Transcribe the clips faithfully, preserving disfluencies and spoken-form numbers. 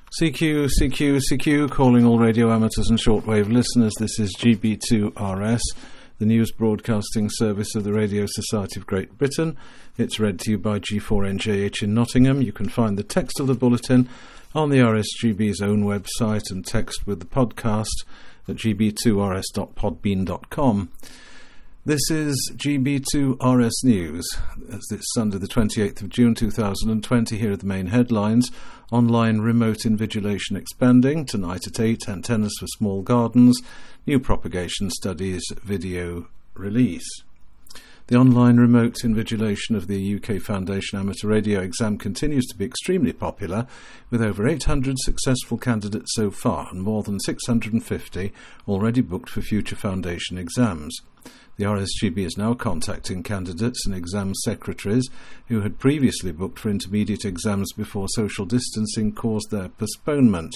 C Q, C Q, C Q, calling all radio amateurs and shortwave listeners. This is G B two R S, the news broadcasting service of the Radio Society of Great Britain. It's read to you by G four N J H in Nottingham. You can find the text of the bulletin on the R S G B's own website and text with the podcast at g b two r s dot podbean dot com. This is G B two R S News. It's Sunday the twenty-eighth of June two thousand twenty. Here are the main headlines. Online remote invigilation expanding. Tonight at eight, antennas for small gardens. New propagation studies video release. The online remote invigilation of the U K Foundation Amateur Radio exam continues to be extremely popular, with over eight hundred successful candidates so far and more than six hundred fifty already booked for future Foundation exams. The R S G B is now contacting candidates and exam secretaries who had previously booked for intermediate exams before social distancing caused their postponement.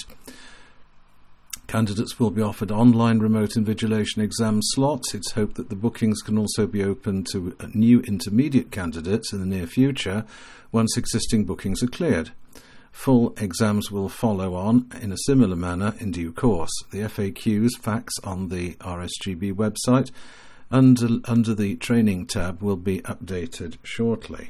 Candidates will be offered online remote invigilation exam slots. It's hoped that the bookings can also be open to new intermediate candidates in the near future once existing bookings are cleared. Full exams will follow on in a similar manner in due course. The F A Qs facts on the R S G B website Under, under the training tab will be updated shortly.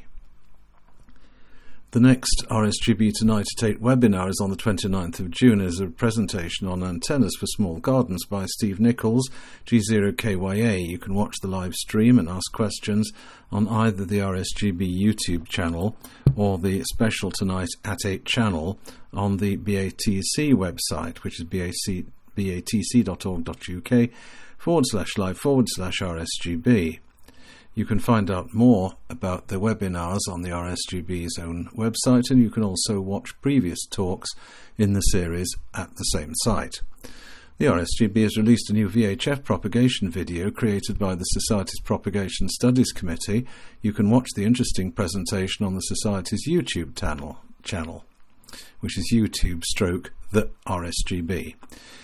The next R S G B Tonight at eight webinar is on the twenty-ninth of June as a presentation on antennas for small gardens by Steve Nichols, G zero K Y A. You can watch the live stream and ask questions on either the R S G B YouTube channel or the Special Tonight at eight channel on the B A T C website, which is batc dot org dot U K forward slash live forward slash R S G B. You can find out more about the webinars on the R S G B's own website, and you can also watch previous talks in the series at the same site. The R S G B has released a new V H F propagation video created by the Society's Propagation Studies Committee. You can watch the interesting presentation on the Society's YouTube channel, channel which is YouTube stroke the R S G B.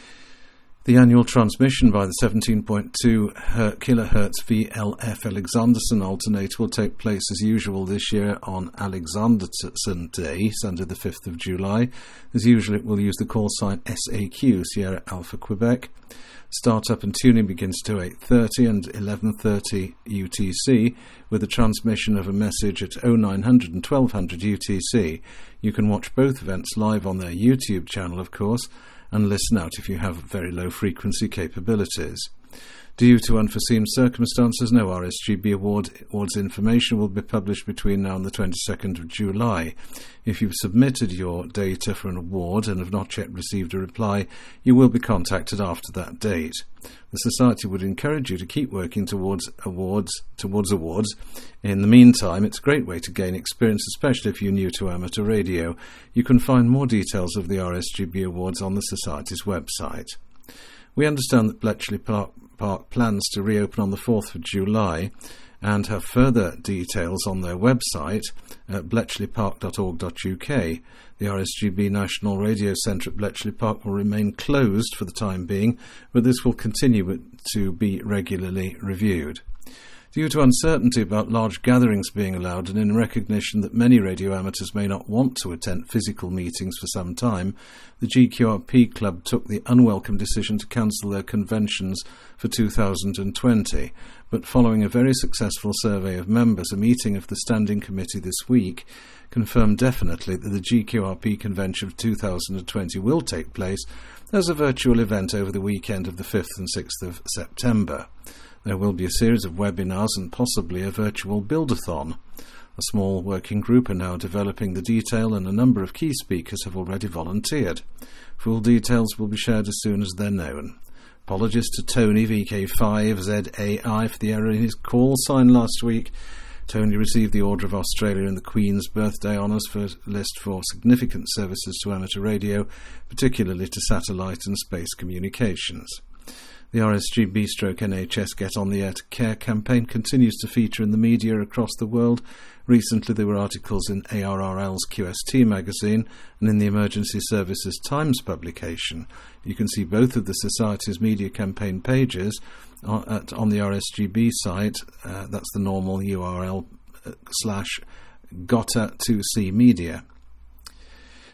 The annual transmission by the seventeen point two kilohertz V L F Alexanderson alternator will take place as usual this year on Alexanderson Day, Sunday the fifth of July. As usual, it will use the call sign S A Q, Sierra Alpha Quebec. Startup and tuning begins to eight thirty and eleven thirty U T C, with a transmission of a message at oh nine hundred and twelve hundred U T C. You can watch both events live on their YouTube channel, of course, and listen out if you have very low frequency capabilities. Due to unforeseen circumstances, no R S G B award, awards information will be published between now and the twenty-second of July. If you've submitted your data for an award and have not yet received a reply, you will be contacted after that date. The Society would encourage you to keep working towards awards. Towards awards. In the meantime, it's a great way to gain experience, especially if you're new to amateur radio. You can find more details of the R S G B awards on the Society's website. We understand that Bletchley Park, Park plans to reopen on the fourth of July and have further details on their website at bletchley park dot org dot U K. The R S G B National Radio Centre at Bletchley Park will remain closed for the time being, but this will continue to be regularly reviewed. Due to uncertainty about large gatherings being allowed and in recognition that many radio amateurs may not want to attend physical meetings for some time, the G Q R P Club took the unwelcome decision to cancel their conventions for two thousand twenty. But following a very successful survey of members, a meeting of the Standing Committee this week confirmed definitely that the G Q R P convention of two thousand twenty will take place as a virtual event over the weekend of the fifth and sixth of September. There will be a series of webinars and possibly a virtual build-a-thon. A small working group are now developing the detail, and a number of key speakers have already volunteered. Full details will be shared as soon as they're known. Apologies to Tony V K five Z A I for the error in his call sign last week. Tony received the Order of Australia and the Queen's Birthday Honours for list for significant services to amateur radio, particularly to satellite and space communications. The R S G B-N H S Get On The Air to Care campaign continues to feature in the media across the world. Recently there were articles in A R R L's Q S T magazine and in the Emergency Services Times publication. You can see both of the Society's media campaign pages on, at, on the R S G B site. Uh, that's the normal U R L uh, slash G O T A two C media.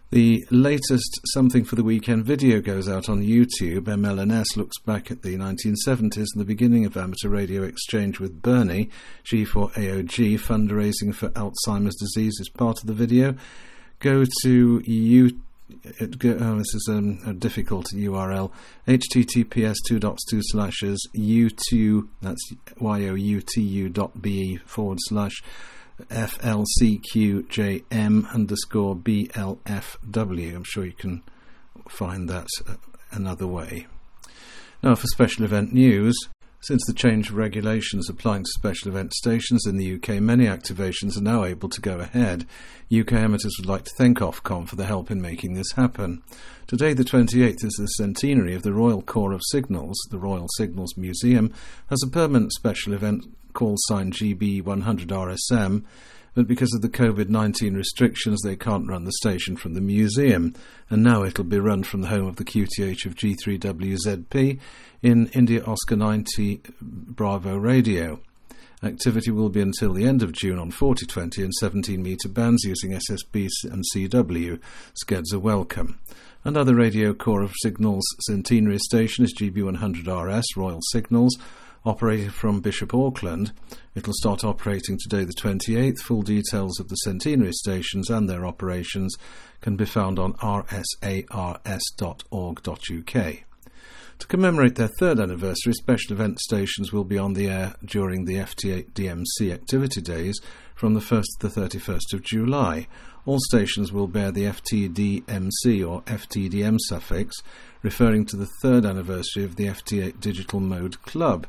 The latest Something for the Weekend video goes out on YouTube. M L N S looks back at the nineteen seventies and the beginning of amateur radio exchange with Bernie. G four A O G, fundraising for Alzheimer's disease, is part of the video. Go to YouTube. It go, oh, this is um, a difficult U R L. https two dots two slashes u2 that's y-o-u-t-u dot be forward slash flcqjm underscore blfw. I'm sure you can find that another way. Now for special event news. Since the change of regulations applying to special event stations in the U K, many activations are now able to go ahead. U K amateurs would like to thank Ofcom for the help in making this happen. Today, the twenty-eighth, is the centenary of the Royal Corps of Signals. The Royal Signals Museum has a permanent special event call sign G B one hundred R S M, but because of the COVID nineteen restrictions, they can't run the station from the museum, and now it'll be run from the home of the Q T H of G three W Z P in India Oscar ninety Bravo Radio. Activity will be until the end of June on forty twenty and seventeen metre bands using S S B and C W. Skeds are welcome. Another Radio Corps of Signals centenary station is G B one hundred R S, Royal Signals, operated from Bishop Auckland. It'll start operating today the twenty-eighth. Full details of the centenary stations and their operations can be found on r s a r s dot org dot u k. To commemorate their third anniversary, special event stations will be on the air during the F T eight D M C activity days from the first to the thirty-first of July. All stations will bear the F T D M C or F T D M suffix, referring to the third anniversary of the F T eight Digital Mode Club.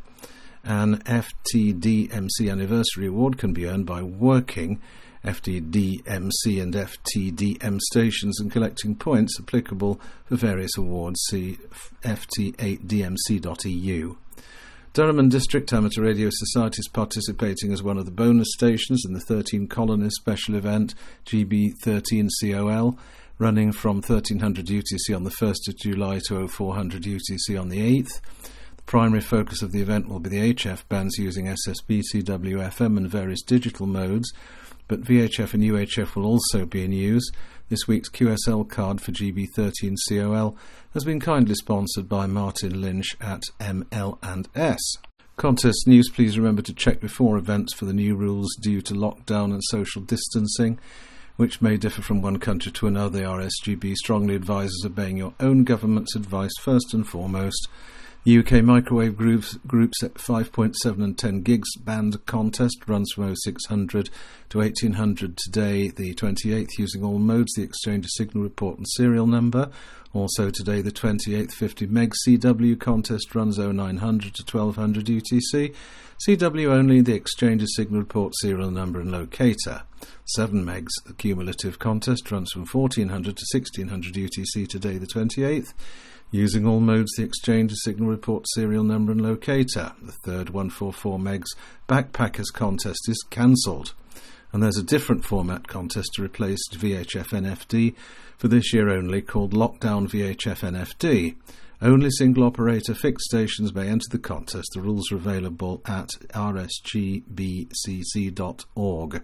An F T D M C anniversary award can be earned by working F T D M C and F T D M stations and collecting points applicable for various awards. See f t eight d m c dot e u. Durham and District Amateur Radio Society is participating as one of the bonus stations in the thirteen Colonies special event G B thirteen C O L, running from thirteen hundred U T C on the first of July to oh four hundred U T C on the eighth. The primary focus of the event will be the H F bands using S S B, C W F M and various digital modes, but V H F and U H F will also be in use. This week's Q S L card for G B thirteen C O L has been kindly sponsored by Martin Lynch at M L and S. Contest news: please remember to check before events for the new rules due to lockdown and social distancing, which may differ from one country to another. The R S G B strongly advises obeying your own government's advice first and foremost. U K microwave groups, groups at five point seven and ten gigs band contest runs from oh six hundred to eighteen hundred today, the twenty-eighth, using all modes, the exchange of signal report and serial number. Also today, the twenty-eighth, fifty meg C W contest runs oh nine hundred to twelve hundred U T C. C W only, the exchange of signal report, serial number and locator. seven megs, the cumulative contest runs from fourteen hundred to sixteen hundred U T C today, the twenty-eighth. Using all modes, the exchange of signal report, serial number and locator. The third one forty-four megs backpackers contest is cancelled. And there's a different format contest to replace V H F N F D for this year only, called Lockdown V H F N F D. Only single operator fixed stations may enter the contest. The rules are available at r s g b c c dot org.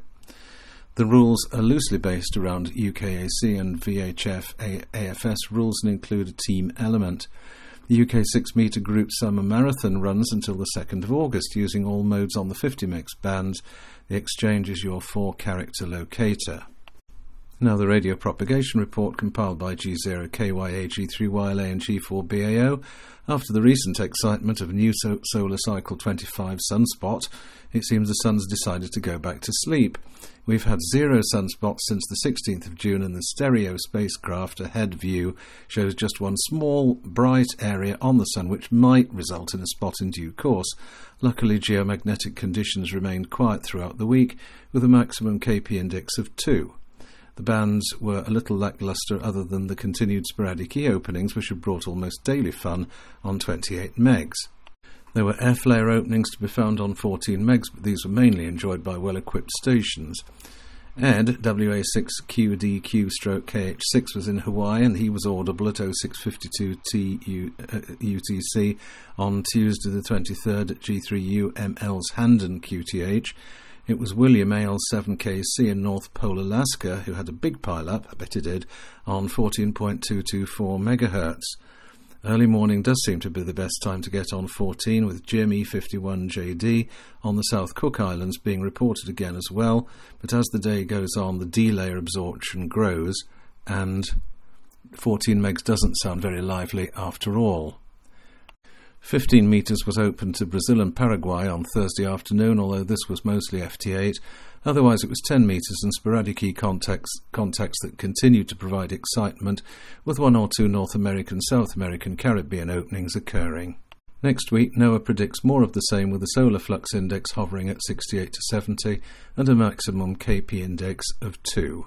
The rules are loosely based around U K A C and V H F A F S rules and include a team element. The U K six metre Group Summer Marathon runs until the second of August, using all modes on the fifty megs band. The exchange is your four-character locator. Now the radio propagation report compiled by G zero K Y A, G three Y L A and G four B A O. After the recent excitement of new so- solar cycle twenty-five sunspot, it seems the sun's decided to go back to sleep. We've had zero sunspots since the sixteenth of June, and the stereo spacecraft ahead view shows just one small, bright area on the sun, which might result in a spot in due course. Luckily, geomagnetic conditions remained quiet throughout the week, with a maximum K P index of two. The bands were a little lacklustre other than the continued sporadic E-openings, which have brought almost daily fun on twenty-eight megs. There were F-layer openings to be found on fourteen megs, but these were mainly enjoyed by well-equipped stations. Ed, W A six Q D Q K H six, was in Hawaii, and he was audible at oh six fifty-two T U T C on Tuesday the twenty-third at G three U M L's Handon Q T H. It was William A L seven K C in North Pole, Alaska, who had a big pile-up, I bet it did, on fourteen point two two four megahertz. Early morning does seem to be the best time to get on fourteen, with Jim E fifty-one J D on the South Cook Islands being reported again as well, but as the day goes on, the D-layer absorption grows, and fourteen megs doesn't sound very lively after all. fifteen metres was open to Brazil and Paraguay on Thursday afternoon, although this was mostly F T eight. Otherwise it was ten metres and sporadic E contacts, contacts that continued to provide excitement, with one or two North American, South American, Caribbean openings occurring. Next week, NOAA predicts more of the same, with the solar flux index hovering at sixty-eight to seventy and a maximum K P index of two.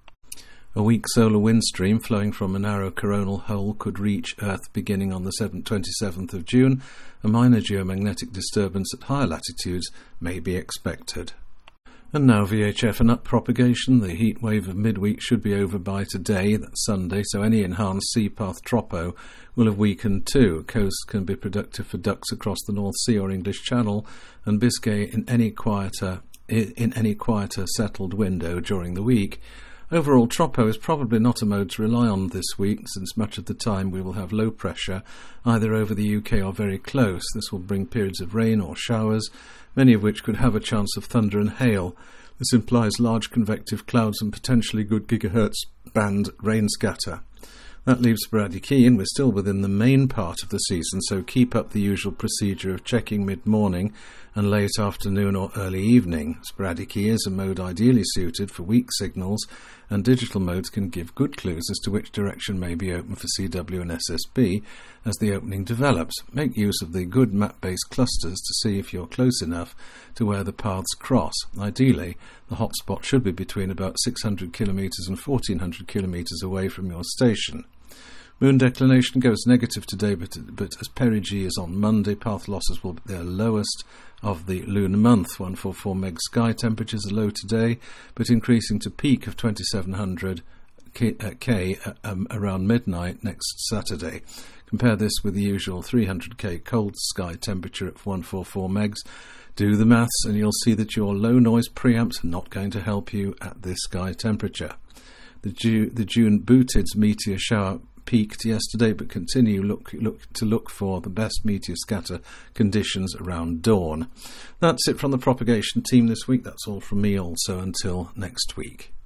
A weak solar wind stream flowing from a narrow coronal hole could reach Earth beginning on the twenty-seventh of June. A minor geomagnetic disturbance at higher latitudes may be expected. And now V H F and up propagation. The heat wave of midweek should be over by today, that's Sunday, so any enhanced sea path tropo will have weakened too. Coasts can be productive for ducks across the North Sea or English Channel, and Biscay in any quieter in any quieter settled window during the week. Overall, tropo is probably not a mode to rely on this week, since much of the time we will have low pressure either over the U K or very close. This will bring periods of rain or showers, many of which could have a chance of thunder and hail. This implies large convective clouds and potentially good gigahertz band rain scatter. That leaves sporadic E, and we're still within the main part of the season, so keep up the usual procedure of checking mid-morning and late afternoon or early evening. Sporadic E is a mode ideally suited for weak signals, and digital modes can give good clues as to which direction may be open for C W and S S B as the opening develops. Make use of the good map-based clusters to see if you're close enough to where the paths cross. Ideally, the hotspot should be between about six hundred kilometres and fourteen hundred kilometres away from your station. Moon declination goes negative today, but, but as perigee is on Monday, path losses will be their lowest of the lunar month. one hundred forty-four meg sky temperatures are low today, but increasing to peak of twenty-seven hundred K, uh, K uh, um, around midnight next Saturday. Compare this with the usual three hundred K cold sky temperature at one hundred forty-four megs. Do the maths and you'll see that your low noise preamps are not going to help you at this sky temperature. The, Ju- the June Boutids meteor shower peaked yesterday, but continue look, look to look for the best meteor scatter conditions around dawn. That's it from the propagation team this week. That's all from me also until next week.